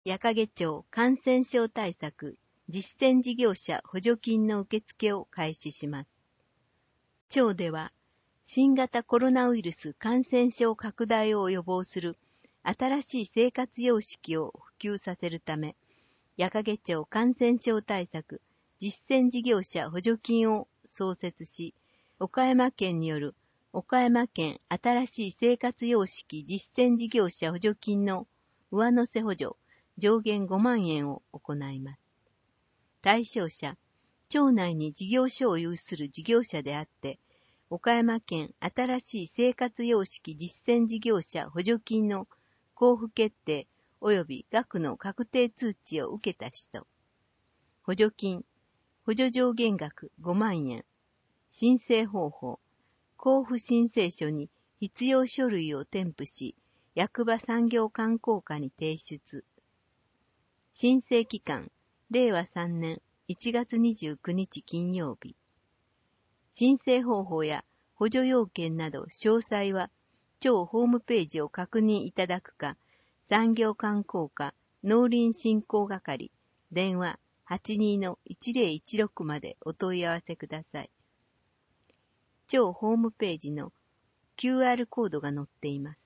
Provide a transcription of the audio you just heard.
矢掛町感染症対策実践事業者補助金の受付を開始します。町では、新型コロナウイルス感染症拡大を予防する新しい生活様式を普及させるため、矢掛町感染症対策実践事業者補助金を創設し、岡山県による岡山県新しい生活様式実践事業者補助金の上乗せ補助上限5万円を行います。対象者、町内に事業所を有する事業者であって、岡山県新しい生活様式実践事業者補助金の交付決定及び額の確定通知を受けた人。補助金、補助上限額5万円。申請方法、交付申請書に必要書類を添付し、役場産業観光課に提出。申請期間、令和3年1月29日金曜日。申請方法や補助要件など詳細は、町ホームページを確認いただくか、産業観光課農林振興係、電話 82-1016 までお問い合わせください。町ホームページの QR コードが載っています。